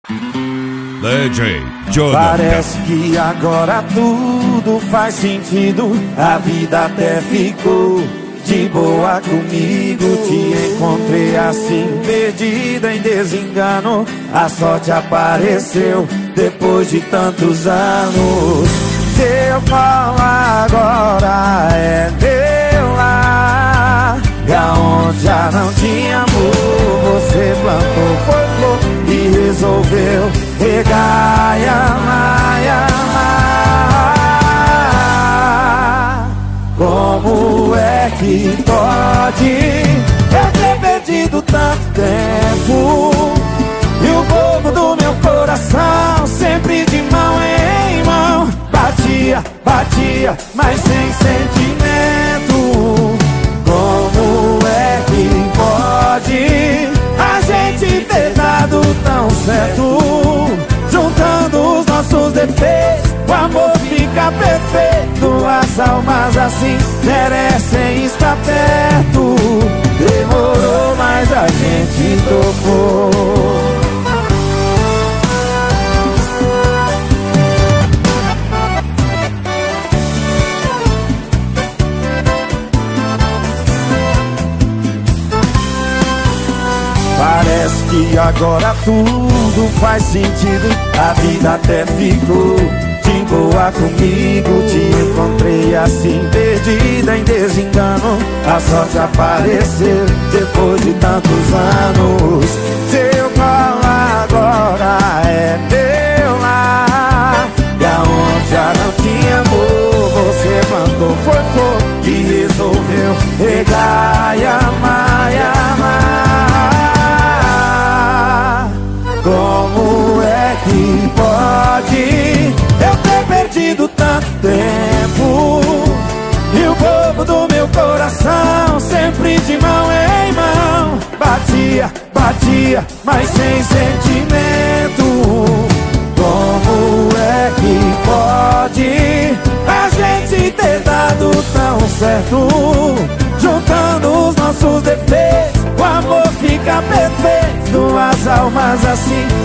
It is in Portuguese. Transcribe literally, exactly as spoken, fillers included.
D J Jonathan. Parece que agora tudo faz sentido. A vida até ficou de boa comigo. Te encontrei assim, perdida em desengano. A sorte apareceu depois de tantos anos. Seu colo agora é meu lar. E aonde já não tinha amor, você plantou, foi flor e resolveu regar e amar e amar. Como é que pode eu ter perdido tanto tempo? E o povo do meu coração sempre de mão em mão batia, batia, mas sem sentimento. Como é que pode a gente ter dado tão certo? Juntando os nossos defeitos, o amor fica perfeito. As almas assim merecem estar perto. Demorou, mas a gente topou. Parece que agora tudo faz sentido. A vida até ficou de boa comigo. Te encontrei assim, perdida em desengano. A sorte apareceu depois de tantos anos. Seu colo agora é meu lar. E aonde já não tinha amor, você plantou, foi flor e resolveu regar e amar e amar. Como é que pode eu ter perdido tanto tempo? E o povo do meu coração sempre de mão em mão batia, batia, mas sem sentimento. Como é que pode a gente ter dado tão certo? Juntando os nossos defeitos, o amor fica perfeito. As almas assim